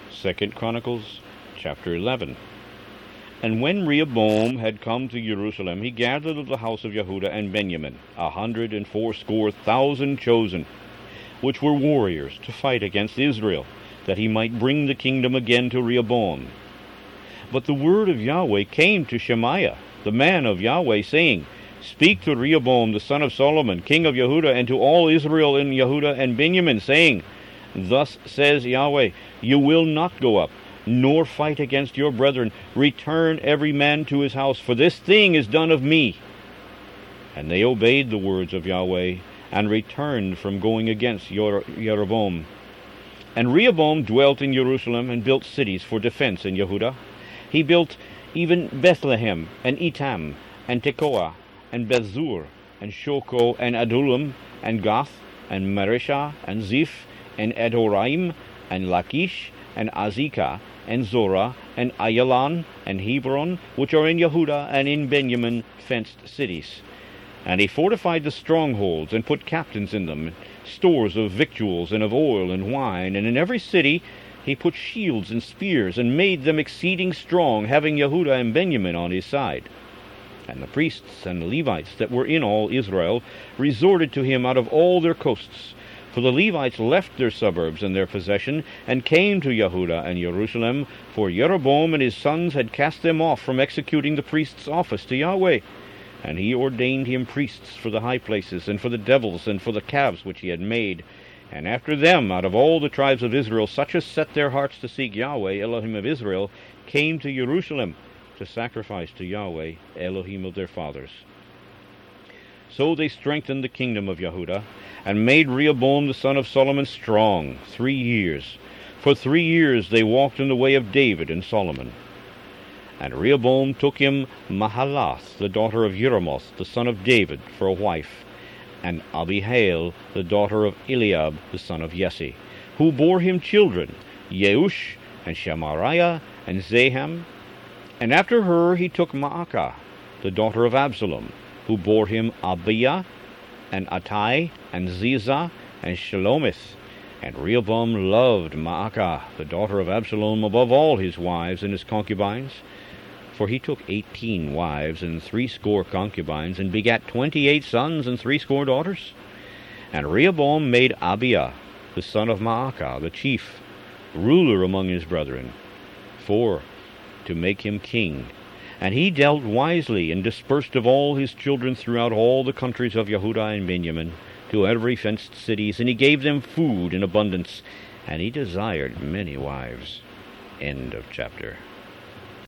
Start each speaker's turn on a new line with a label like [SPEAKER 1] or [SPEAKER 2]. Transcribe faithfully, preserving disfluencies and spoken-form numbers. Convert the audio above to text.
[SPEAKER 1] Second Chronicles chapter eleven. And when Rehoboam had come to Jerusalem, he gathered of the house of Yehudah and Benjamin a hundred and fourscore thousand chosen, which were warriors, to fight against Israel, that he might bring the kingdom again to Rehoboam. But the word of Yahweh came to Shemaiah, the man of Yahweh, saying, Speak to Rehoboam the son of Solomon, king of Yehudah, and to all Israel in Yehudah and Benjamin, saying, Thus says Yahweh, You will not go up, nor fight against your brethren. Return every man to his house, for this thing is done of me. And they obeyed the words of Yahweh, and returned from going against Jeroboam. And Rehoboam dwelt in Jerusalem, and built cities for defense in Yehudah. He built even Bethlehem, and Etam, and Tekoa, and Bethzur, and Shoko, and Adullam, and Gath, and Mareshah, and Ziph, and Adoraim, and Lachish, and Azekah, and Zorah, and Ayalan, and Hebron, which are in Yehudah and in Benjamin, fenced cities. And he fortified the strongholds, and put captains in them, stores of victuals, and of oil, and wine. And in every city he put shields and spears, and made them exceeding strong, having Yehudah and Benjamin on his side. And the priests and the Levites that were in all Israel resorted to him out of all their coasts. For the Levites left their suburbs and their possession, and came to Yehudah and Jerusalem, for Jeroboam and his sons had cast them off from executing the priest's office to Yahweh. And he ordained him priests for the high places, and for the devils, and for the calves which he had made. And after them, out of all the tribes of Israel, such as set their hearts to seek Yahweh, Elohim of Israel, came to Jerusalem to sacrifice to Yahweh, Elohim of their fathers. So they strengthened the kingdom of Yehudah, and made Rehoboam the son of Solomon strong three years. For three years they walked in the way of David and Solomon. And Rehoboam took him Mahalath, the daughter of Jeremoth, the son of David, for a wife, and Abihail, the daughter of Eliab, the son of Jesse, who bore him children, Yeush, and Shemariah, and Zaham. And after her he took Maacah, the daughter of Absalom, who bore him Abiah, and Attai, and Ziza, and Shelomith. And Rehoboam loved Maacah, the daughter of Absalom, above all his wives and his concubines. For he took eighteen wives and threescore concubines, and begat twenty-eight sons and threescore daughters. And Rehoboam made Abiah, the son of Maacah, the chief, ruler among his brethren, for to make him king. And he dealt wisely, and dispersed of all his children throughout all the countries of Yehudah and Benjamin, to every fenced cities, and he gave them food in abundance, and he desired many wives. End of chapter.